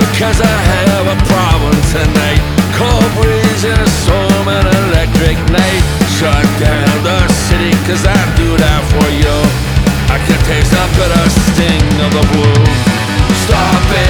Cause I have a problem tonight. Cold breeze and a storm and electric night. Shut down the city cause I do that for you. I can taste the bitter sting of the blue. Stop it.